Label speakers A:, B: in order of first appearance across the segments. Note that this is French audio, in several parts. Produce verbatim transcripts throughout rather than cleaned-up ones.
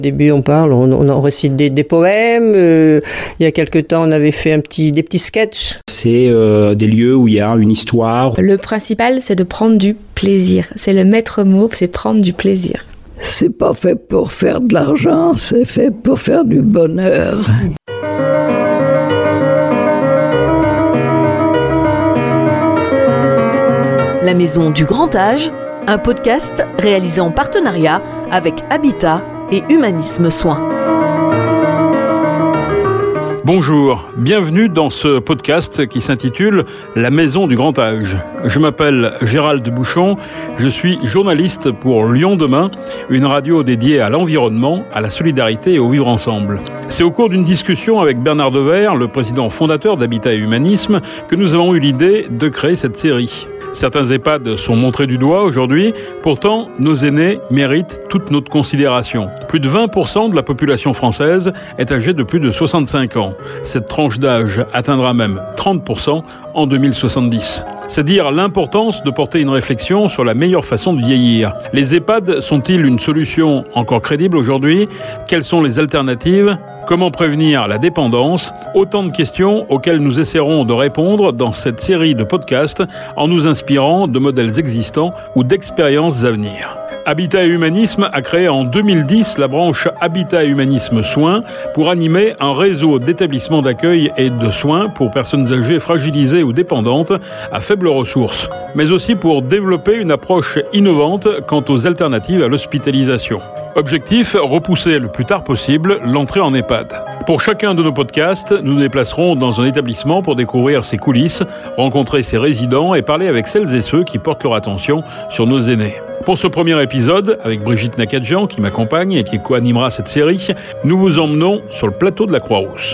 A: Au début, on parle, on, on récite des, des poèmes. Euh, il y a quelque temps, on avait fait un petit, des petits sketchs.
B: C'est euh, des lieux où il y a une histoire.
C: Le principal, c'est de prendre du plaisir. C'est le maître mot, c'est prendre du plaisir.
D: C'est pas fait pour faire de l'argent, c'est fait pour faire du bonheur.
E: La Maison du Grand Âge, un podcast réalisé en partenariat avec Habitat et Humanisme Soins.
F: Bonjour, bienvenue dans ce podcast qui s'intitule « La Maison du Grand Âge ». Je m'appelle Gérald Bouchon, je suis journaliste pour Lyon Demain, une radio dédiée à l'environnement, à la solidarité et au vivre ensemble. C'est au cours d'une discussion avec Bernard Devers, le président fondateur d'Habitat et Humanisme, que nous avons eu l'idée de créer cette série. Certains EHPAD sont montrés du doigt aujourd'hui, pourtant nos aînés méritent toute notre considération. Plus de vingt pour cent de la population française est âgée de plus de soixante-cinq ans. Cette tranche d'âge atteindra même trente pour cent en deux mille soixante-dix. C'est dire l'importance de porter une réflexion sur la meilleure façon de vieillir. Les EHPAD sont-ils une solution encore crédible aujourd'hui ? Quelles sont les alternatives ? Comment prévenir la dépendance ? Autant de questions auxquelles nous essaierons de répondre dans cette série de podcasts en nous inspirant de modèles existants ou d'expériences à venir. Habitat et Humanisme a créé en deux mille dix la branche Habitat et Humanisme Soins pour animer un réseau d'établissements d'accueil et de soins pour personnes âgées fragilisées ou dépendantes à faibles ressources, mais aussi pour développer une approche innovante quant aux alternatives à l'hospitalisation. Objectif, repousser le plus tard possible l'entrée en EHPAD. Pour chacun de nos podcasts, nous nous déplacerons dans un établissement pour découvrir ses coulisses, rencontrer ses résidents et parler avec celles et ceux qui portent leur attention sur nos aînés. Pour ce premier épisode, avec Brigitte Nakadjian qui m'accompagne et qui co-animera cette série, nous vous emmenons sur le plateau de la Croix-Rousse.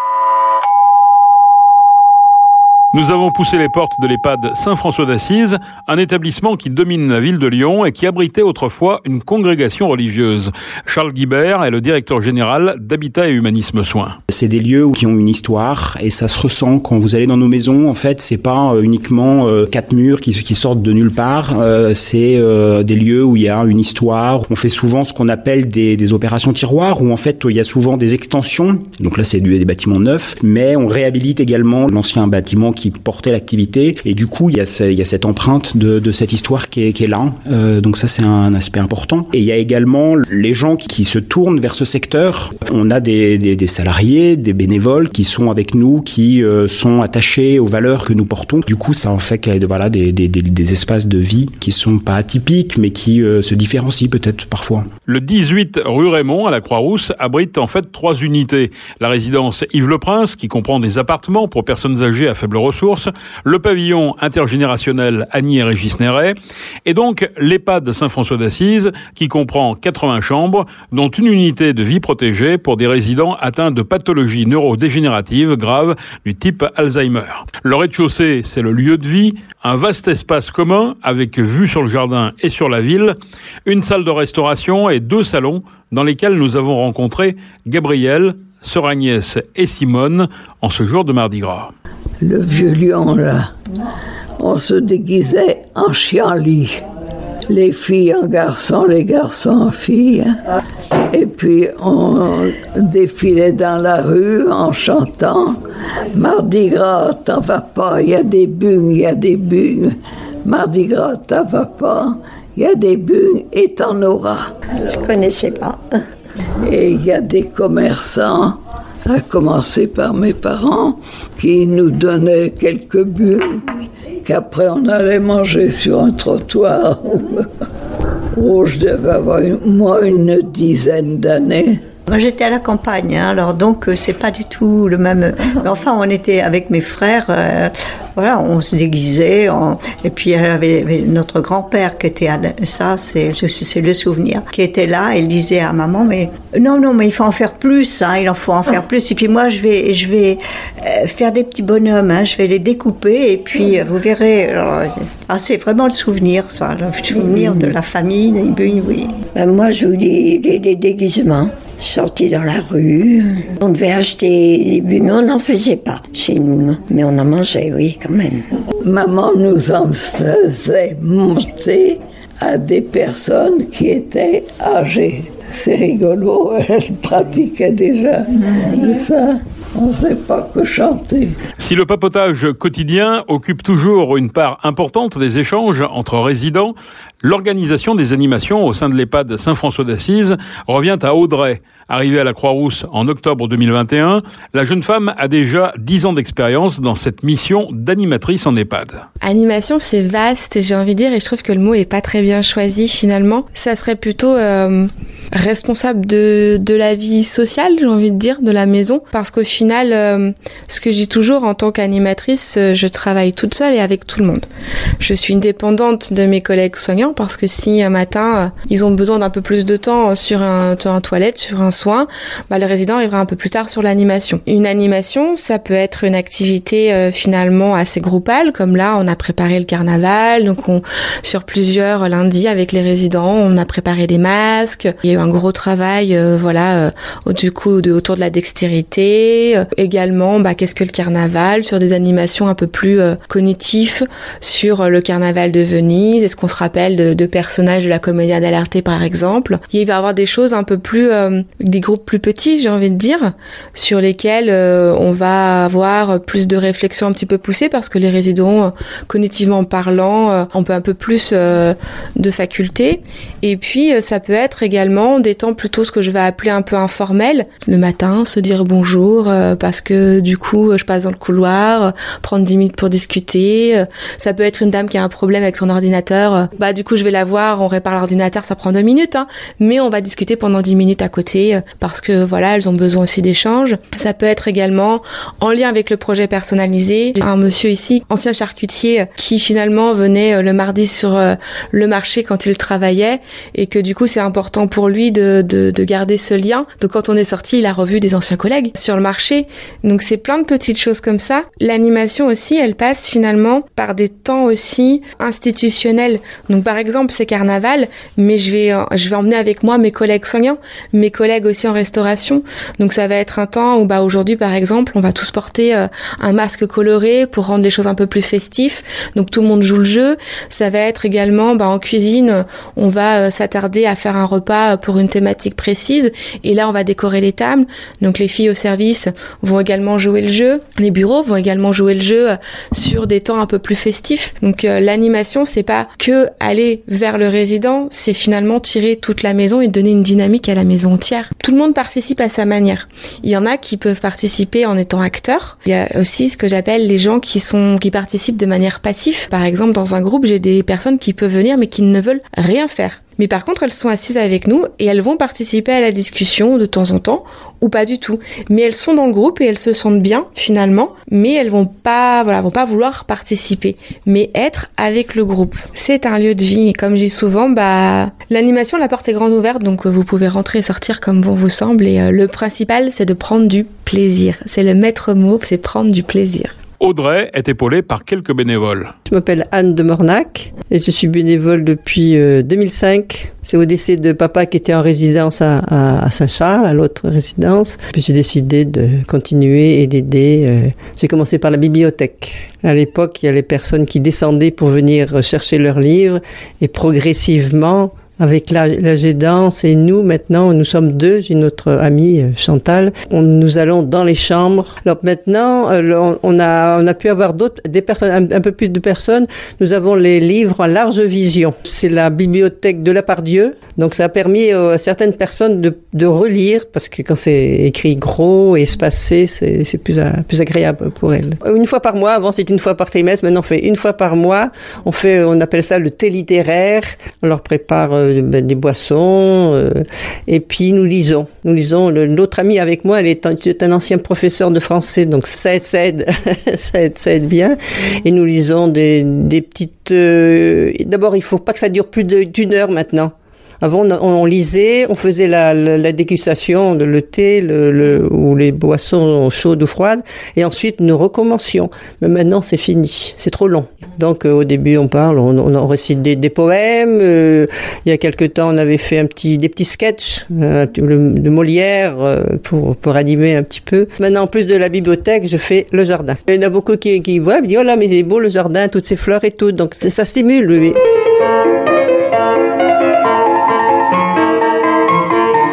F: Nous avons poussé les portes de l'EHPAD Saint-François d'Assise, un établissement qui domine la ville de Lyon et qui abritait autrefois une congrégation religieuse. Charles Guibert est le directeur général d'Habitat et Humanisme Soins.
B: C'est des lieux qui ont une histoire et ça se ressent quand vous allez dans nos maisons. En fait, c'est pas uniquement euh, quatre murs qui, qui sortent de nulle part. Euh, c'est euh, des lieux où il y a une histoire. On fait souvent ce qu'on appelle des, des opérations tiroirs où en fait il y a souvent des extensions. Donc là, c'est des bâtiments neufs, mais on réhabilite également l'ancien bâtiment qui qui portait l'activité et du coup il y a, ce, il y a cette empreinte de, de cette histoire qui est, qui est là euh, donc ça c'est un aspect important et il y a également les gens qui, qui se tournent vers ce secteur. On a des, des, des salariés, des bénévoles qui sont avec nous, qui euh, sont attachés aux valeurs que nous portons. Du coup ça en fait qu'il y a voilà, des, des, des, des espaces de vie qui sont pas atypiques mais qui euh, se différencient peut-être parfois.
F: Le dix-huit rue Raymond à la Croix-Rousse abrite en fait trois unités. La résidence Yves-le-Prince qui comprend des appartements pour personnes âgées à faible ressources, le pavillon intergénérationnel Annie et Régis Néret, et donc l'EHPAD Saint-François d'Assise qui comprend quatre-vingts chambres, dont une unité de vie protégée pour des résidents atteints de pathologies neurodégénératives graves du type Alzheimer. Le rez-de-chaussée, c'est le lieu de vie, un vaste espace commun avec vue sur le jardin et sur la ville, une salle de restauration et deux salons dans lesquels nous avons rencontré Gabrielle, Sœur Agnès et Simone en ce jour de Mardi Gras.
D: Le vieux lion, là, on se déguisait en chien-lit. Les filles en garçons, les garçons en filles. Et puis, on défilait dans la rue en chantant « Mardi Gras, t'en vas pas, il y a des bugnes, il y a des bugnes. Mardi Gras, t'en vas pas, il y a des bugnes et t'en auras. »
G: Je connaissais pas.
D: Et il y a des commerçants, à commencer par mes parents, qui nous donnaient quelques bugnes qu'après on allait manger sur un trottoir où je devais avoir une, moi une dizaine d'années.
G: Moi j'étais à la campagne, hein, alors donc euh, c'est pas du tout le même. Mais enfin on était avec mes frères, euh, voilà, on se déguisait, on... et puis il y avait notre grand-père qui était à la... ça, c'est, c'est le souvenir, qui était là, et il disait à maman, mais non non mais il faut en faire plus, hein, il en faut en faire plus. Et puis moi je vais, je vais euh, faire des petits bonhommes, hein, je vais les découper et puis euh, vous verrez. Alors, ah, c'est vraiment le souvenir, ça, le souvenir de la famille, les bugnes, oui.
H: Ben, moi je vous dis les, les déguisements. Sortis dans la rue, on devait acheter des bugnes, on n'en faisait pas chez nous, mais on en mangeait, oui, quand même.
D: Maman nous en faisait monter à des personnes qui étaient âgées. c'est rigolo, elle pratiquait déjà ça. On ne sait pas que chanter.
F: Si le papotage quotidien occupe toujours une part importante des échanges entre résidents, l'organisation des animations au sein de l'EHPAD Saint-François d'Assise revient à Audrey. Arrivée à la Croix-Rousse en octobre deux mille vingt et un, la jeune femme a déjà dix ans d'expérience dans cette mission d'animatrice en EHPAD.
C: Animation, c'est vaste, j'ai envie de dire, et je trouve que le mot est pas très bien choisi finalement. Ça serait plutôt euh, responsable de, de la vie sociale, j'ai envie de dire, de la maison, parce qu'au final, euh, ce que je dis toujours en tant qu'animatrice, euh, je travaille toute seule et avec tout le monde. Je suis une dépendante de mes collègues soignants, parce que si un matin, euh, ils ont besoin d'un peu plus de temps sur un, sur un toilette, sur un soin, bah, le résident arrivera un peu plus tard sur l'animation. Une animation, ça peut être une activité euh, finalement assez groupale, comme là, on a préparé le carnaval, donc on, sur plusieurs lundis avec les résidents, on a préparé des masques, il y a eu un gros travail, euh, voilà, euh, du coup, de, autour de la dextérité, euh, également, bah, qu'est-ce que le carnaval, sur des animations un peu plus euh, cognitives, sur euh, le carnaval de Venise, est-ce qu'on se rappelle de, de personnages de la Commedia dell'arte par exemple. Il va y avoir des choses un peu plus, euh, des groupes plus petits, j'ai envie de dire, sur lesquels euh, on va avoir plus de réflexions un petit peu poussées, parce que les résidents, euh, cognitivement parlant, euh, ont un peu plus euh, de facultés. Et puis, euh, ça peut être également des temps plutôt ce que je vais appeler un peu informels. Le matin, se dire bonjour, euh, parce que du coup, je passe dans le couloir, euh, prendre dix minutes pour discuter. Euh, ça peut être une dame qui a un problème avec son ordinateur. Euh, bah, du coup, je vais la voir, on répare l'ordinateur, ça prend deux minutes, hein, mais on va discuter pendant dix minutes à côté, euh, parce que voilà, elles ont besoin aussi d'échanges. Ça peut être également en lien avec le projet personnalisé. Un monsieur ici, ancien charcutier, qui finalement venait le mardi sur le marché quand il travaillait, et que du coup c'est important pour lui de, de, de garder ce lien. Donc quand on est sorti, il a revu des anciens collègues sur le marché. Donc c'est plein de petites choses comme ça. L'animation aussi, elle passe finalement par des temps aussi institutionnels. Donc par exemple, c'est carnaval, mais je vais, je vais emmener avec moi mes collègues soignants, mes collègues aussi en restauration. Donc ça va être un temps où bah aujourd'hui par exemple, on va tous porter euh, un masque coloré pour rendre les choses un peu plus festifs. Donc tout le monde joue le jeu. Ça va être également bah, en cuisine, on va euh, s'attarder à faire un repas pour une thématique précise, et là on va décorer les tables. Donc les filles au service vont également jouer le jeu, les bureaux vont également jouer le jeu euh, sur des temps un peu plus festifs. Donc euh, l'animation, c'est pas que aller vers le résident, c'est finalement tirer toute la maison et donner une dynamique à la maison entière. Tout le monde participe à sa manière. Il y en a qui peuvent participer en étant acteurs. Il y a aussi ce que j'appelle les gens qui sont qui participent de manière passive. Par exemple, dans un groupe, j'ai des personnes qui peuvent venir mais qui ne veulent rien faire. Mais par contre, elles sont assises avec nous et elles vont participer à la discussion de temps en temps, ou pas du tout. Mais elles sont dans le groupe et elles se sentent bien, finalement, mais elles vont pas, voilà, vont pas vouloir participer, mais être avec le groupe. C'est un lieu de vie, et comme je dis souvent, bah, l'animation, la porte est grande ouverte, donc vous pouvez rentrer et sortir comme bon vous semble, et euh, le principal, c'est de prendre du plaisir. C'est le maître mot, c'est prendre du plaisir.
F: Audrey est épaulée par quelques bénévoles.
A: Je m'appelle Anne de Mornac et je suis bénévole depuis euh, deux mille cinq. C'est au décès de papa qui était en résidence à, à, à Saint-Charles, à l'autre résidence. Puis j'ai décidé de continuer et d'aider. Euh, j'ai commencé par la bibliothèque. À l'époque, il y a les personnes qui descendaient pour venir chercher leurs livres, et progressivement, avec l'âge aidant, et nous, maintenant, nous sommes deux, j'ai notre amie Chantal, on, nous allons dans les chambres. Alors maintenant, on, on, a, on a pu avoir d'autres, des personnes, un, un peu plus de personnes. Nous avons les livres en large vision. C'est la bibliothèque de la Pardieu, donc ça a permis à certaines personnes de, de relire, parce que quand c'est écrit gros et espacé, c'est, c'est plus, plus agréable pour elles. Une fois par mois, avant c'était une fois par trimestre, maintenant on fait une fois par mois. On fait, on appelle ça le thé littéraire. On leur prépare des boissons, euh, et puis nous lisons. Nous lisons. Le, l'autre amie avec moi, elle est un, c'est un ancien professeur de français, donc ça aide, ça aide, ça aide, ça aide bien. Et nous lisons des, des petites. Euh, d'abord, il faut pas que ça dure plus de, d'une heure maintenant. Avant, on, on lisait, on faisait la, la, la dégustation, le thé, le, le, ou les boissons chaudes ou froides, et ensuite nous recommencions. Mais maintenant, c'est fini, c'est trop long. Donc, euh, au début, on parle, on, on récite des, des poèmes. Euh, il y a quelque temps, on avait fait un petit, des petits sketchs euh, de Molière euh, pour, pour animer un petit peu. Maintenant, en plus de la bibliothèque, je fais le jardin. Il y en a beaucoup qui, qui voient, ils disent oh là, mais il est beau le jardin, toutes ces fleurs et tout. Donc, ça stimule, oui.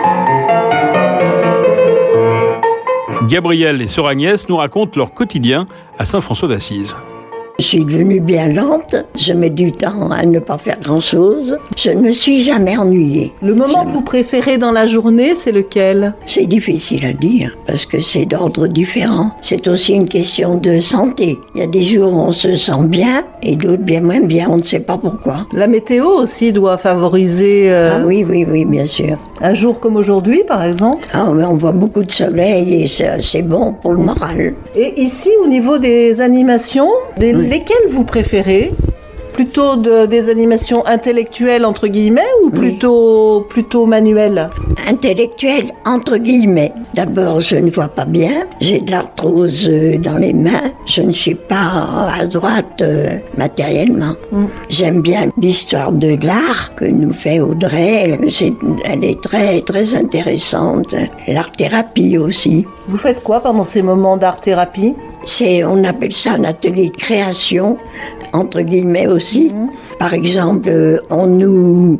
F: Gabrielle et sœur Agnès nous racontent leur quotidien à Saint-François d'Assise.
H: Je suis devenue bien lente, je mets du temps à ne pas faire grand-chose. Je ne me suis jamais ennuyée.
I: Le moment
H: jamais.
I: que vous préférez dans la journée, c'est lequel ?
H: C'est difficile à dire, parce que c'est d'ordre différent. C'est aussi une question de santé. Il y a des jours où on se sent bien, et d'autres bien moins bien, on ne sait pas pourquoi.
I: La météo aussi doit favoriser... Euh,
H: ah oui, oui, oui, bien sûr.
I: Un jour comme aujourd'hui, par exemple ?
H: Ah, mais on voit beaucoup de soleil, et c'est, c'est bon pour le moral.
I: Et ici, au niveau des animations, les, oui. lesquelles vous préférez ? Plutôt de, des animations intellectuelles, entre guillemets, ou plutôt, oui. plutôt manuelles ?
H: Intellectuelles, entre guillemets. D'abord, je ne vois pas bien. J'ai de l'arthrose dans les mains. Je ne suis pas à droite euh, matériellement. Mm. J'aime bien l'histoire de l'art que nous fait Audrey. C'est, elle est très, très intéressante. L'art-thérapie aussi.
I: Vous faites quoi pendant ces moments d'art-thérapie ?
H: C'est, on appelle ça un atelier de création, entre guillemets aussi. Mmh. Par exemple, on nous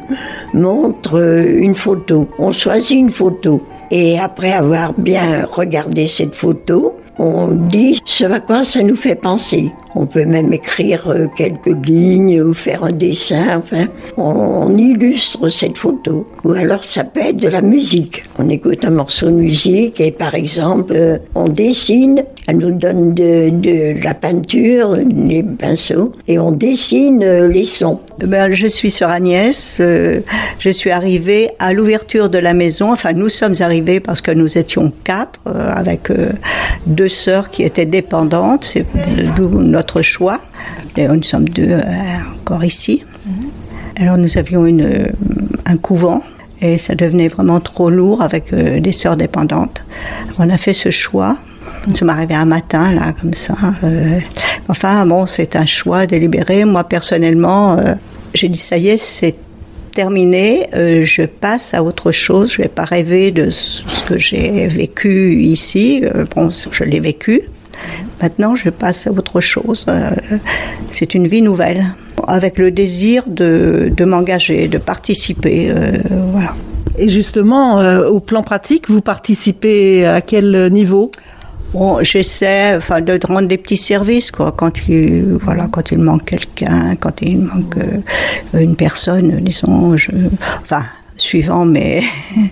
H: montre une photo, on choisit une photo. Et après avoir bien regardé cette photo, on dit ce à quoi ça nous fait penser. On peut même écrire quelques lignes ou faire un dessin, enfin, on, on illustre cette photo. Ou alors ça peut être de la musique. On écoute un morceau de musique et par exemple, on dessine, elle nous donne de, de la peinture, des pinceaux, et on dessine les sons.
G: Ben, je suis sœur Agnès, euh, je suis arrivée à l'ouverture de la maison, enfin nous sommes arrivés parce que nous étions quatre, euh, avec euh, deux sœurs qui étaient dépendantes, c'est d'où notre choix. Et nous sommes deux euh, encore ici. Alors nous avions une, un couvent et ça devenait vraiment trop lourd avec euh, des sœurs dépendantes. On a fait ce choix. Nous sommes arrivés un matin, là, comme ça. Euh, enfin, bon, c'est un choix délibéré. Moi, personnellement, euh, j'ai dit, ça y est, c'est terminé. Euh, je passe à autre chose. Je ne vais pas rêver de ce que j'ai vécu ici. Euh, bon, je l'ai vécu. Maintenant, je passe à autre chose. Euh, c'est une vie nouvelle, avec le désir de, de m'engager, de participer. Euh, voilà.
I: Et justement, euh, au plan pratique, vous participez à quel niveau ?
G: Bon, j'essaie, enfin, de rendre des petits services, quoi. Quand il, voilà, quand il manque quelqu'un, quand il manque euh, une personne, disons, je, enfin, suivant mes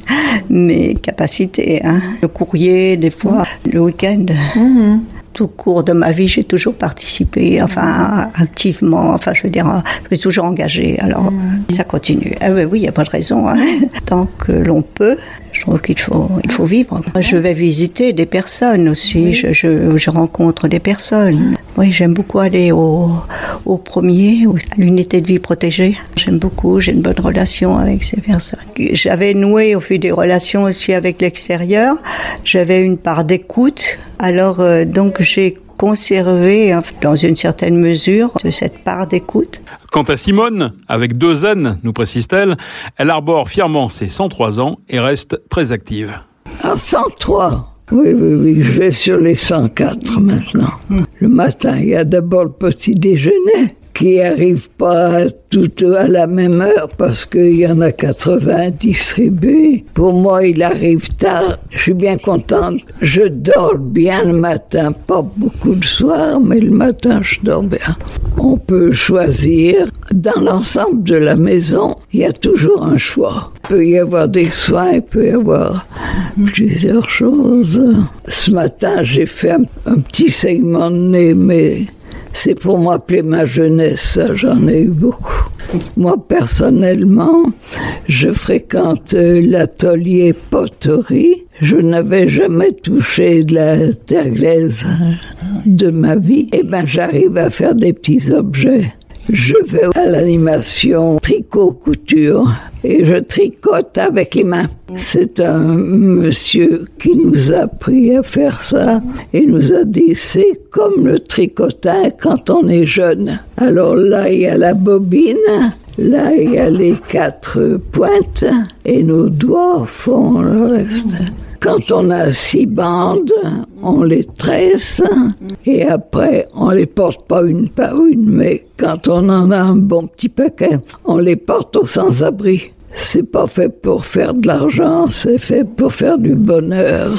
G: mes capacités, hein. Le courrier, des fois, le week-end. Mm-hmm. Tout au cours de ma vie, j'ai toujours participé, enfin, activement, enfin, je veux dire, je me suis toujours engagée, alors mmh. ça continue. Ah oui, oui, il n'y a pas de raison, hein. Tant que l'on peut, je trouve qu'il faut, il faut vivre. Je vais visiter des personnes aussi, oui. je, je, je rencontre des personnes. Oui, j'aime beaucoup aller au, au premier, à l'unité de vie protégée. J'aime beaucoup, j'ai une bonne relation avec ces personnes. J'avais noué au fil des relations aussi avec l'extérieur, j'avais une part d'écoute, alors euh, donc j'ai conservé, dans une certaine mesure, cette part d'écoute.
F: Quant à Simone, avec deux N, nous précise-t-elle, elle arbore fièrement ses cent trois ans et reste très active.
D: À cent trois, oui, oui, oui, je vais sur les cent quatre maintenant. Le matin, il y a d'abord le petit déjeuner qui arrive pas tout à la même heure parce qu'il y en a quatre-vingts distribués. Pour moi, il arrive tard. Je suis bien contente. Je dors bien le matin, pas beaucoup le soir, mais le matin, je dors bien. On peut choisir. Dans l'ensemble de la maison, il y a toujours un choix. Il peut y avoir des soins, il peut y avoir plusieurs choses. Ce matin, j'ai fait un, un petit segment de nez, mais c'est pour m'appeler ma jeunesse, ça, j'en ai eu beaucoup. Moi, personnellement, je fréquente l'atelier poterie. Je n'avais jamais touché de la terre glaise de ma vie. Eh bien, j'arrive à faire des petits objets. Je vais à l'animation tricot-couture et je tricote avec les mains. C'est un monsieur qui nous a appris à faire ça et nous a dit c'est comme le tricotin quand on est jeune. Alors là, il y a la bobine, là, il y a les quatre pointes et nos doigts font le reste. Quand on a six bandes, on les tresse et après, on les porte pas une par une, mais quand on en a un bon petit paquet, on les porte au sans-abri. c'est pas fait pour faire de l'argent, c'est fait pour faire du bonheur.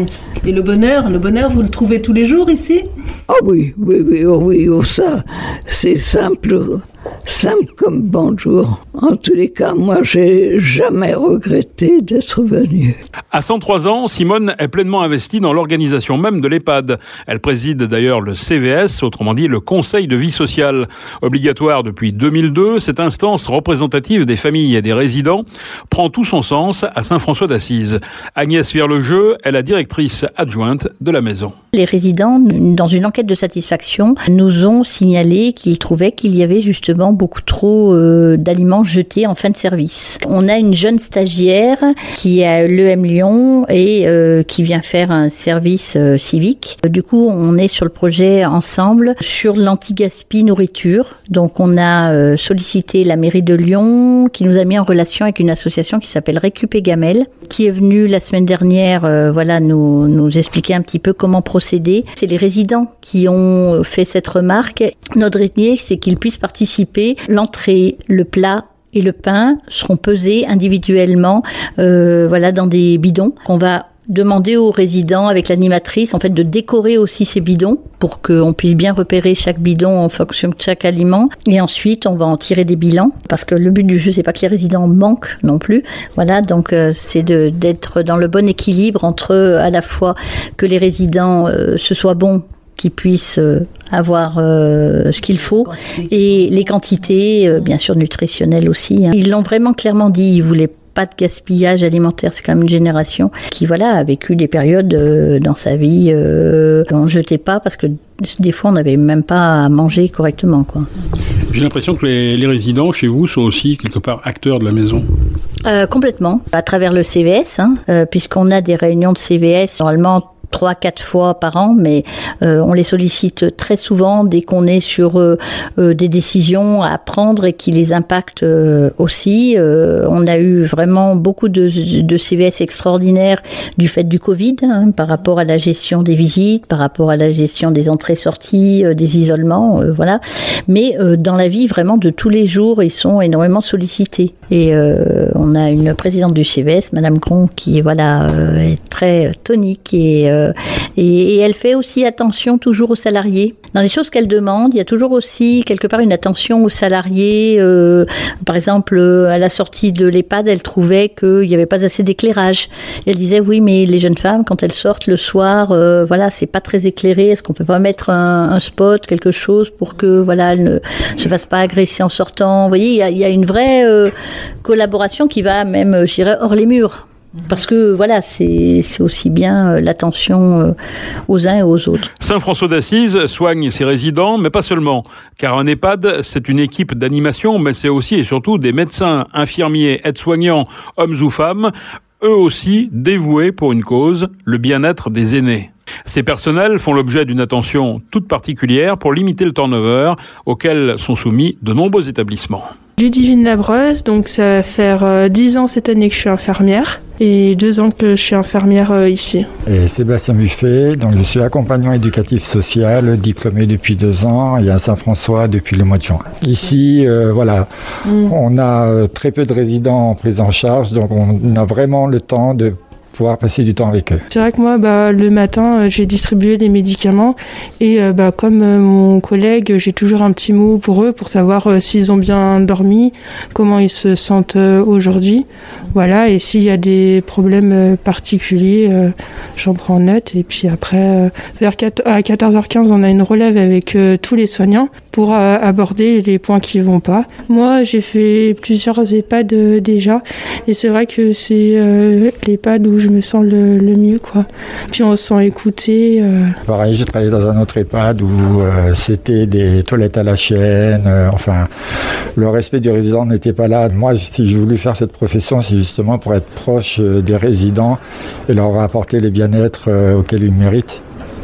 I: Et le bonheur, le bonheur, vous le trouvez tous les jours ici ?
D: Ah oui, oui, oui, oh oui, oh ça, c'est simple, simple comme bonjour. En tous les cas, moi, j'ai jamais regretté d'être venue.
F: À cent trois ans, Simone est pleinement investie dans l'organisation même de l'EHPAD. Elle préside d'ailleurs le C V S, autrement dit le Conseil de vie sociale. Obligatoire depuis deux mille deux, cette instance représentative des familles et des résidents prend tout son sens à Saint-François d'Assise. Agnès Vierlejeu est la directrice adjointe de la maison.
J: Les résidents, dans une enquête de satisfaction, nous ont signalé qu'ils trouvaient qu'il y avait justement beaucoup trop euh, d'aliments jetés en fin de service. On a une jeune stagiaire qui est à l'E M Lyon et euh, qui vient faire un service euh, civique. Du coup, on est sur le projet ensemble sur l'anti-gaspi nourriture. Donc, on a euh, sollicité la mairie de Lyon qui nous a mis en relation avec une association qui s'appelle Récup et Gamelle, qui est venue la semaine dernière euh, voilà, nous, nous expliquer un petit peu comment procéder. C'est les résidents qui ont fait cette remarque. Notre idée, c'est qu'ils puissent participer. L'entrée, le plat et le pain seront pesés individuellement euh, voilà, dans des bidons qu'on va demander aux résidents avec l'animatrice en fait de décorer aussi ces bidons pour qu'on puisse bien repérer chaque bidon en fonction de chaque aliment, et ensuite on va en tirer des bilans parce que le but du jeu c'est pas que les résidents manquent non plus, voilà, donc euh, c'est de, d'être dans le bon équilibre entre euh, à la fois que les résidents euh, ce soit bon, qu'ils puissent euh, avoir euh, ce qu'il faut, et les quantités euh, bien sûr nutritionnelles aussi, hein. Ils l'ont vraiment clairement dit, ils voulaient pas de gaspillage alimentaire. C'est quand même une génération qui voilà a vécu des périodes euh, dans sa vie euh, on ne jetait pas parce que des fois on n'avait même pas à manger correctement, quoi.
F: J'ai l'impression que les, les résidents chez vous sont aussi quelque part acteurs de la maison.
J: Euh, complètement, à travers le C V S, hein, euh, puisqu'on a des réunions de C V S normalement trois, quatre fois par an, mais euh, on les sollicite très souvent dès qu'on est sur euh, euh, des décisions à prendre et qui les impactent euh, aussi. Euh, on a eu vraiment beaucoup de, de C V S extraordinaires du fait du Covid, hein, par rapport à la gestion des visites, par rapport à la gestion des entrées-sorties, euh, des isolements, euh, voilà. Mais euh, dans la vie vraiment de tous les jours, ils sont énormément sollicités. Et euh, on a une présidente du C V S, Madame Gron, qui voilà euh, est très tonique et euh, Et, et elle fait aussi attention toujours aux salariés. Dans les choses qu'elle demande, il y a toujours aussi quelque part une attention aux salariés. Euh, par exemple, à la sortie de l'EHPAD, elle trouvait qu'il n'y avait pas assez d'éclairage. Elle disait oui, mais les jeunes femmes, quand elles sortent le soir, euh, voilà, c'est pas très éclairé. Est-ce qu'on peut pas mettre un, un spot, quelque chose pour que voilà, elles ne se fassent pas agresser en sortant. Vous voyez, il y a, il y a une vraie euh, collaboration qui va même, je dirais, hors les murs. Parce que voilà, c'est, c'est aussi bien euh, l'attention euh, aux uns et aux autres.
F: Saint-François d'Assise soigne ses résidents, mais pas seulement. Car un EHPAD, c'est une équipe d'animation, mais c'est aussi et surtout des médecins, infirmiers, aides-soignants, hommes ou femmes, eux aussi dévoués pour une cause, le bien-être des aînés. Ces personnels font l'objet d'une attention toute particulière pour limiter le turnover auquel sont soumis de nombreux établissements.
K: Ludivine Labreuse, donc ça va faire euh, dix ans cette année que je suis infirmière et deux ans que je suis infirmière euh, ici.
L: Et Sébastien Buffet, donc je suis accompagnant éducatif social, diplômé depuis deux ans et à Saint-François depuis le mois de juin. Ici, euh, voilà, mmh. on a euh, très peu de résidents en prise en charge, donc on a vraiment le temps de pouvoir passer du temps avec eux.
K: C'est vrai que moi, bah, le matin, euh, j'ai distribué les médicaments et euh, bah, comme euh, mon collègue, j'ai toujours un petit mot pour eux pour savoir euh, s'ils ont bien dormi, comment ils se sentent euh, aujourd'hui. Voilà, et s'il y a des problèmes euh, particuliers, euh, j'en prends note. Et puis après, euh, vers à quatorze heures quinze, on a une relève avec euh, tous les soignants pour euh, aborder les points qui ne vont pas. Moi, j'ai fait plusieurs EHPAD euh, déjà et c'est vrai que c'est euh, l'EHPAD où je me sens le, le mieux, quoi. Puis on se sent écouté. Euh...
L: Pareil, j'ai travaillé dans un autre EHPAD où euh, c'était des toilettes à la chaîne. Euh, enfin, le respect du résident n'était pas là. Moi, si j'ai voulu faire cette profession, c'est justement pour être proche euh, des résidents et leur apporter les bien-être euh, auxquels ils méritent.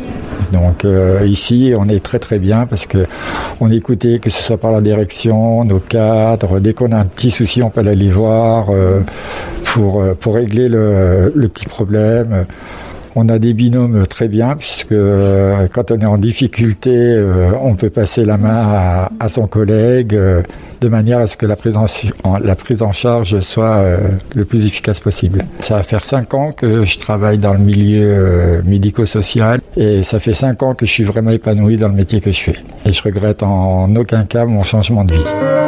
L: Donc euh, ici, on est très très bien parce que on est écouté, que ce soit par la direction, nos cadres. Dès qu'on a un petit souci, on peut aller les voir euh, pour, pour régler le, le petit problème. On a des binômes très bien, puisque euh, quand on est en difficulté, euh, on peut passer la main à, à son collègue, euh, de manière à ce que la prise en, la prise en charge soit euh, le plus efficace possible. Ça va faire cinq ans que je travaille dans le milieu euh, médico-social, et ça fait cinq ans que je suis vraiment épanoui dans le métier que je fais. Et je regrette en aucun cas mon changement de vie.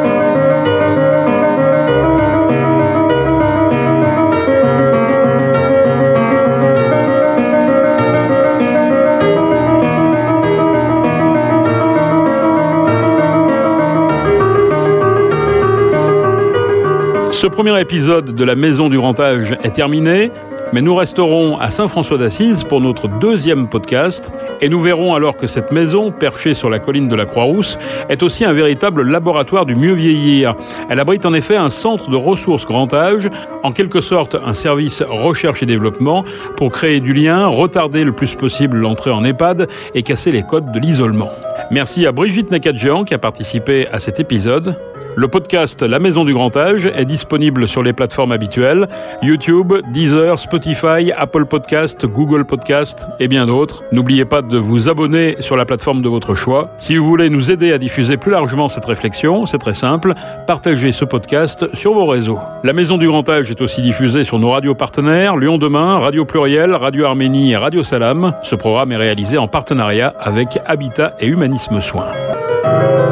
F: Ce premier épisode de la Maison du Grand Âge est terminé, mais nous resterons à Saint-François d'Assise pour notre deuxième podcast et nous verrons alors que cette maison, perchée sur la colline de la Croix-Rousse, est aussi un véritable laboratoire du mieux vieillir. Elle abrite en effet un centre de ressources grand âge, en quelque sorte un service recherche et développement pour créer du lien, retarder le plus possible l'entrée en EHPAD et casser les codes de l'isolement. Merci à Brigitte Nakadjian qui a participé à cet épisode. Le podcast La Maison du Grand Âge est disponible sur les plateformes habituelles, YouTube, Deezer, Spotify, Apple Podcast, Google Podcast et bien d'autres. N'oubliez pas de vous abonner sur la plateforme de votre choix. Si vous voulez nous aider à diffuser plus largement cette réflexion, c'est très simple, partagez ce podcast sur vos réseaux. La Maison du Grand Âge est aussi diffusée sur nos radios partenaires, Lyon Demain, Radio Pluriel, Radio Arménie et Radio Salam. Ce programme est réalisé en partenariat avec Habitat et Humanisme Soins.